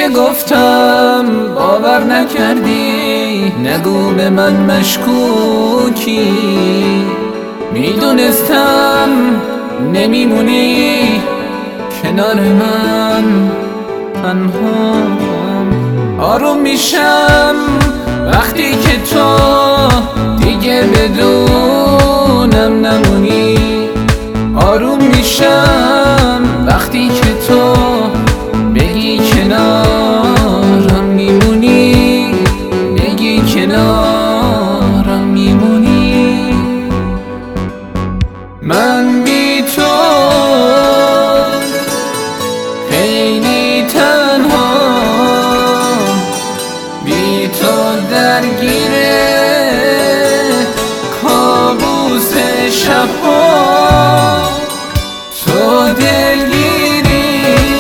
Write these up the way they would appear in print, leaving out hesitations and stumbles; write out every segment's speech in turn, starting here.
که گفتم باور نکردی، نگو به من مشکوکی. میدونستم نمیمونی کنار من، تنها آروم میشم وقتی که تو دیگه بدونم نمونی. آروم میشم وقتی که تو بگی کنارم میمونی، بگی کنارم میمونی. من بی تو خیلی تنها، بی تو درگیره کابوس شبها. تو دلگیری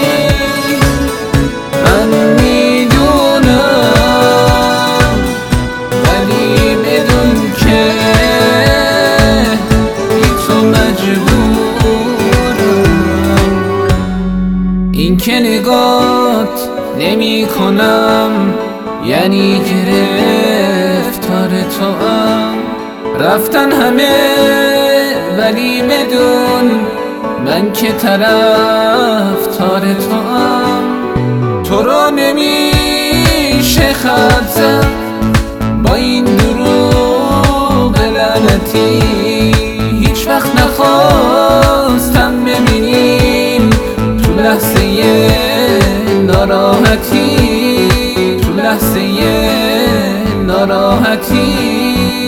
من میدونم، ولی بدون که بی تو مجبورم. این که نگات نمی کنم یعنی گرفتار تو ام. رفتن همه ولی بدون من که طرفدار تو ام. تو رو نمیشه خط زد با این دروغ لعنتی. هیچ وقت نخواستم ببینیم تو لحظه ناراحتی، تو لحظه ناراحتی.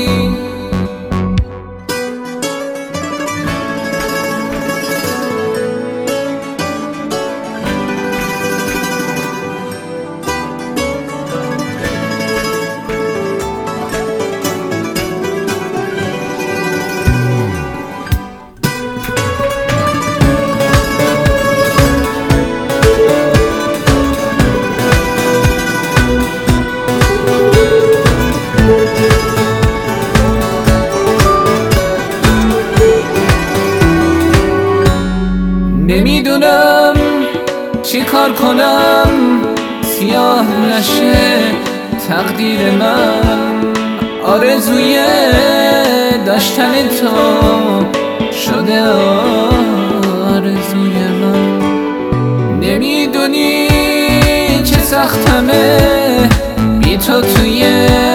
نمیدونم چی کار کنم سیاه نشه تقدیر من. آرزوی داشتن تو شده آرزوی من. نمیدونی چه سختمه بی تو توی